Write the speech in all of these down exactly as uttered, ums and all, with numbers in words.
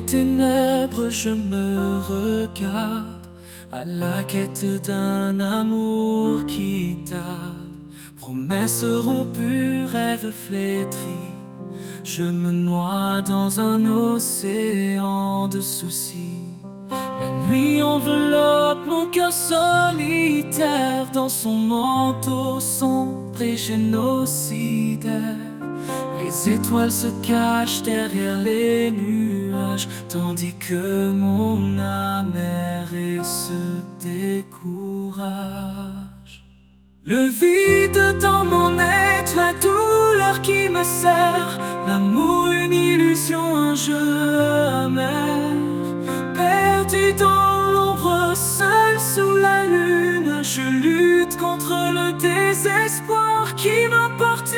les ténèbres, je me regarde à la quête d'un amour qui tarde. Promesses rompues, rêves flétris, je me noie dans un océan de soucis. La nuit enveloppe mon cœur solitaire dans son manteau sombre et génocidaire. Les étoiles se cachent derrière les nuages, tandis que mon âme erre se décourage. Le vide dans mon être, la douleur qui me serre, l'amour une illusion, un jeu amer. Perdu dans l'ombre, seul sous la lune, je lutte contre le désespoir qui m'importune.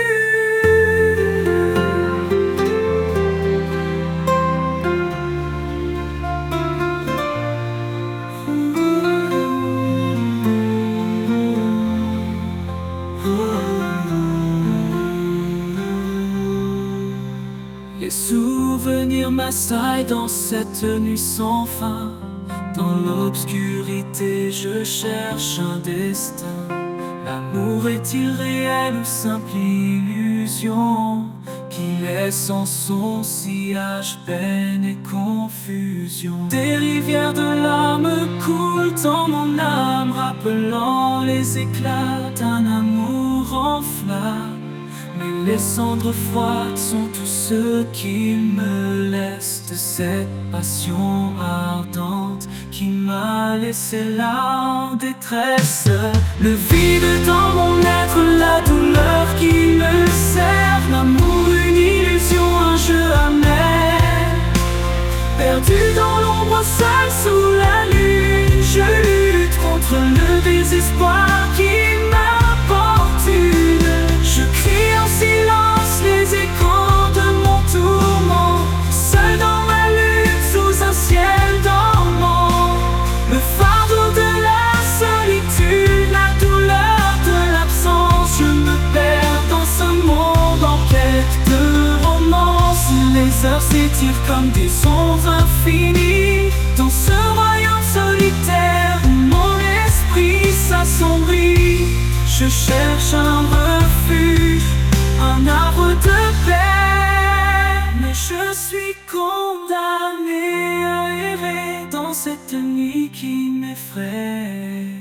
Les souvenirs m'assaillent dans cette nuit sans fin. Dans l'obscurité, je cherche un destin. L'amour est-il réel ou simple illusion qui laisse en son sillage peine et confusion? Des rivières de larmes coulent dans mon âme, rappelant les éclats d'un amour en flamme. Mais les cendres froides sont tout ce qu'il me laisse de cette passion ardente qui m'a laissé là en détresse. Le vide dans mon être, la douleur qui me serre, l'amour une illusion, un jeu amer. Perdu dans l'ombre, seul sous la lune, je lutte contre le désespoir qui m'importune. Je crie en silence les échos de mon tourment, seul dans ma lutte sous un ciel dormant. Le fardeau de la solitude, la douleur de l'absence, je me perds dans ce monde en quête de romance. Les heures s'étirent comme des ondes infinies dans ce royaume solitaire où mon esprit s'assombrit. Je cherche un refuge, un arbre de paix, mais je suis condamné à errer dans cette nuit qui m'effraie.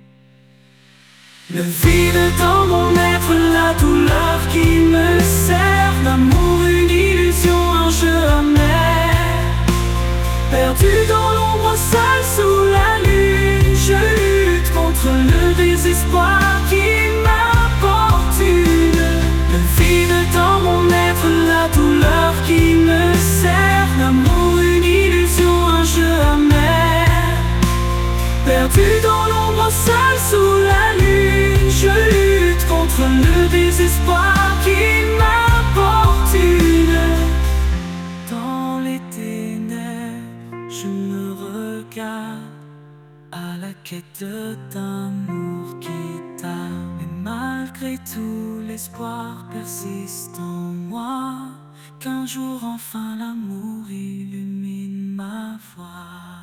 Le vide dans mon être, la douleur qui me serre, l'amour une illusion, un jeu amer. Perdu dans l'ombre, seul sous la lune, je lutte contre le désespoir qui m'importune. Le vide dans mon être, la douleur qui me serre, l'amour une illusion, un jeu amer. Perdu dans l'ombre, seul sous la lune, je lutte contre le désespoir qui m'importune. Dans les ténèbres, je me regarde à la quête d'amour qui tarde. Mais malgré tout, l'espoir persiste en moi, qu'un jour enfin l'amour illumine ma voie.